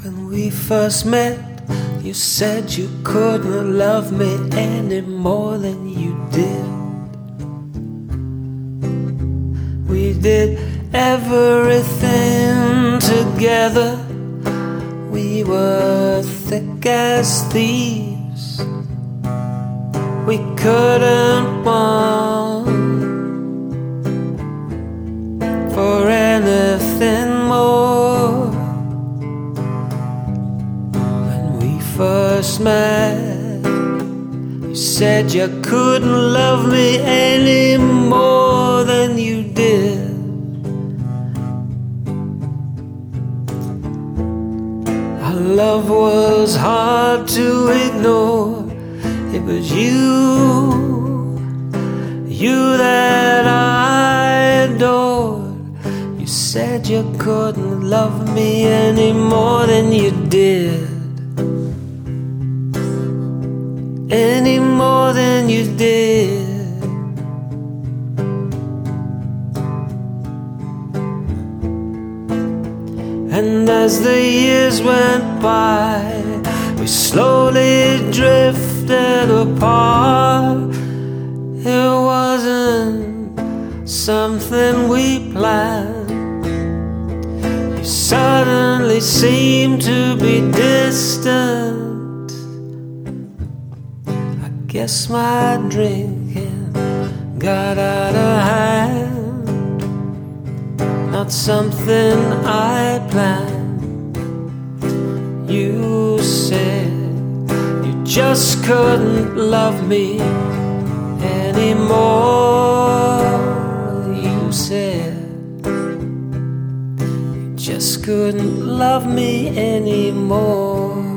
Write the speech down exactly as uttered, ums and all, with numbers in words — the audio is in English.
When we first met, you said you couldn't love me any more than you did. We did everything together. We were thick as thieves. We couldn't want for anything more. When we first met, you said you couldn't love me any more than you did. Our love was hard to ignore. It was you, you that I adored. You said you couldn't love me any more than you did. Any more than you did. And as the years went by, we slowly drifted apart. It wasn't something we planned. You suddenly seemed to be distant. I guess my drinking got out of hand. Not something I planned. You said you just couldn't love me anymore. You said you just couldn't love me anymore.